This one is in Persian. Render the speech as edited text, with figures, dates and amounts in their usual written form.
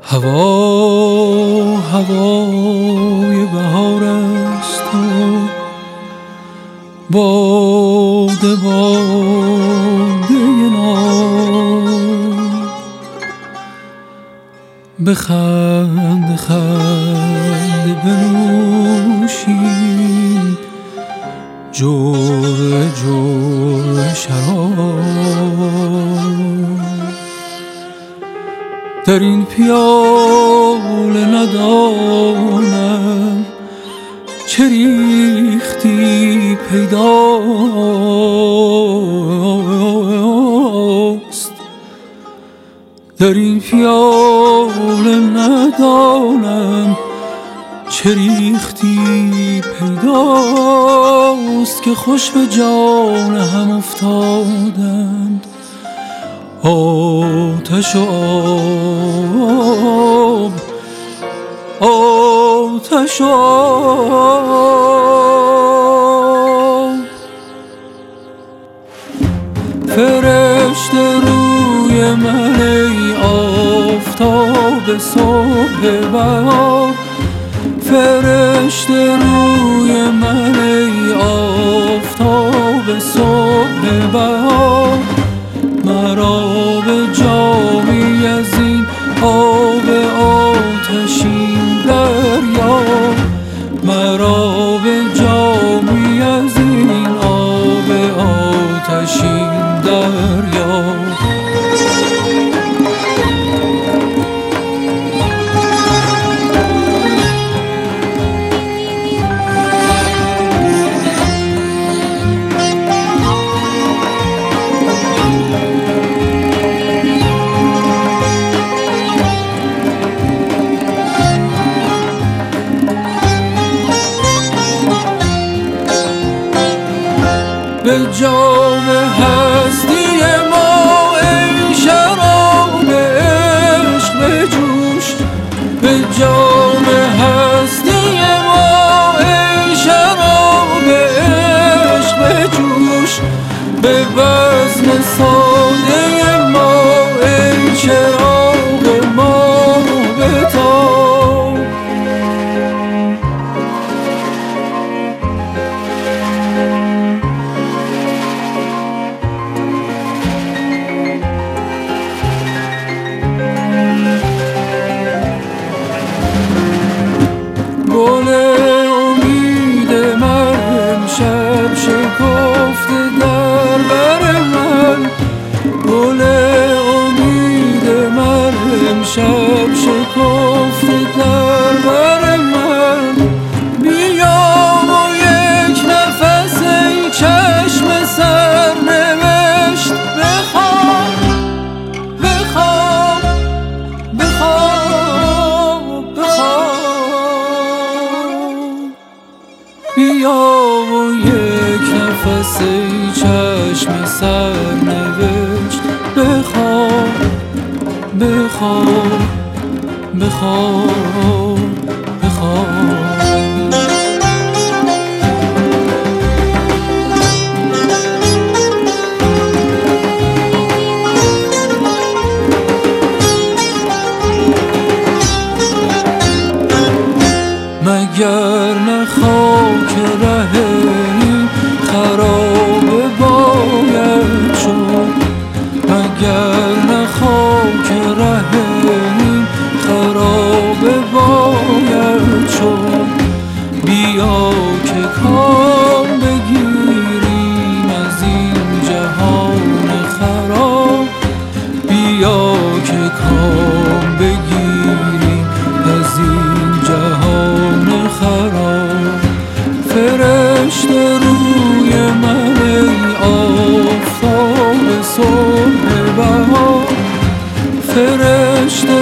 هوای بهار است و باده ناب. بخند خند بنوشیم جرعه جرعه شراب. در این پیاله ندانم چه ریختی پیداست. در این پیاله ندانم چه ریختی پیداست که خوش به جان هم افتادند آتش و آب، آتش و آب. فرشته روی من ای آفتاب صبح بهار. فرشته روی من ای آفتاب صبح بهار. مرا به جامی از این آب آتشین دریا، مرا به جامی از این آب آتشین دریا. به جام هستی ما ای شراب عشق بجوش. به جام هستی ما ای شراب عشق بجوش. به بزم ساده ما ای چراغ ما بتاب. گل امید من امشب شکفته در بر من. گل امید من امشب شکفته در بر من. بیا و یک نفس ای چشم سرنوشت بخواب، بخواب، بخواب، بخواب. بیا و یک نفس ای چشم سرنوشت بخواب، بخواب، بخواب، بخواب. مگر نه خاک ره این خرابه باید شد. مگر نه خاک ره این خرابه باید شد. بیا که کام بگیریم از این جهان خراب. بیا که کام بگیریم از این جهان خراب. فرشته روی من ای آفتاب صبح بهار. فرشته